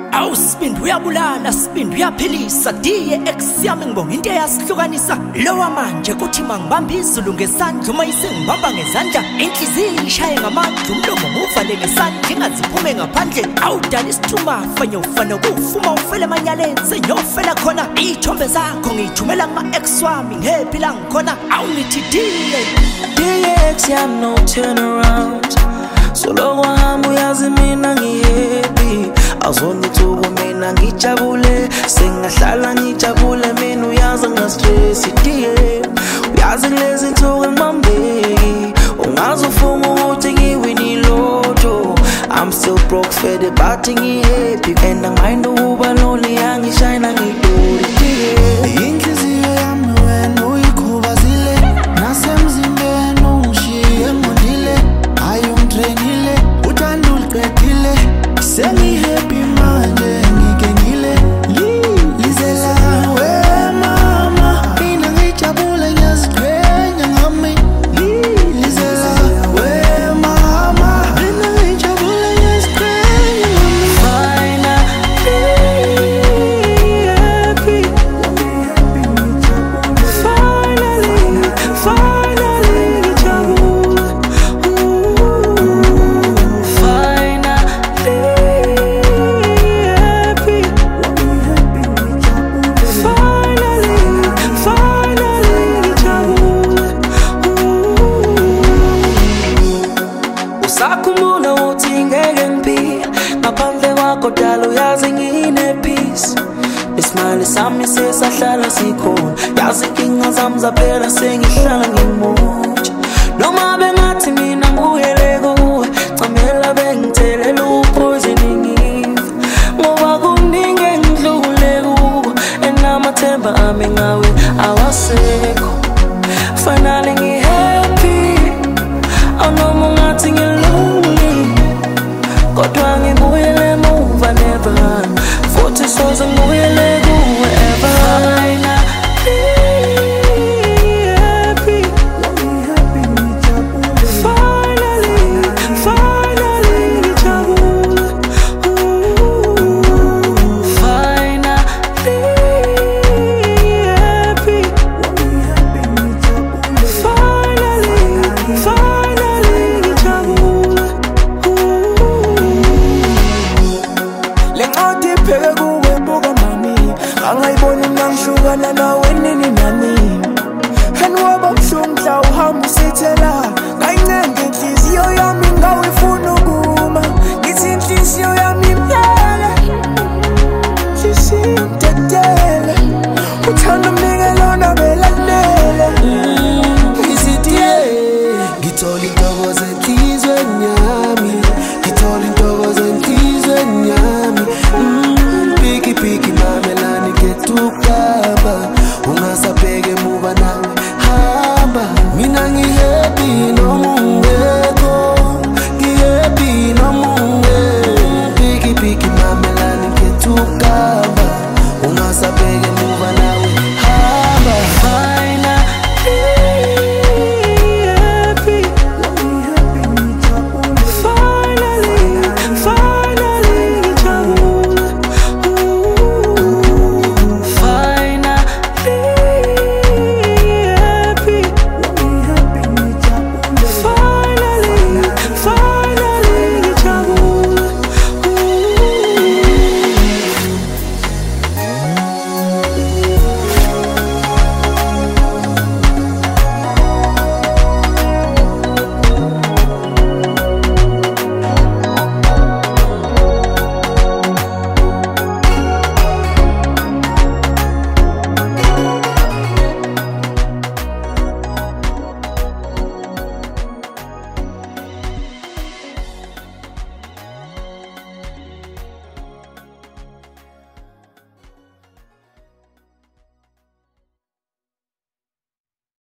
awusibindi uyabulala sibindi uyaphilisa DX yami ngibonga into eyasihlukanisa lowa manje kuthi mangibamba izulu ngesandla uma isengibamba ngezandla inhliziyo ishaye ngamandla umlomo nguvale ngesandla ingaziphume ngaphandle awudala isithuma fanye ufana kufuma ufele emanyaleni senyofela khona ithombe zakho ngithumela kuma ex wami ngephila ngikhona awungithi DX yami no turn around solo wahamba uyazi mina ngihappy awuzongithuka mina ngijabule sengahlala ngijabule mina uyazi ngastress idiye uyazi kulezi insuku ngibambeki ungazufuma ukuthi ngiwini lotto I'm still broke fed but ngihappy and angiminda ukuba lonely angishayina ngiduri idiye inhliziyo yami wena uyikhubazile nasemzimbeni ungishiye ngondile ayungitrenile uthanda uliqedile sengihappy manje ngigengile lizela we mama mina ngijabule ngiyaziqhenya ngami lizela we mama mina ngijabule ngiyaziqhenya ngami Sakhumbula uthi ngeke ngiphile ngaphandle kwakho dala uyazi ngine-peace ismile sami sesahlala sikhona yazi inkinga zami zaphela sengihlala ngimona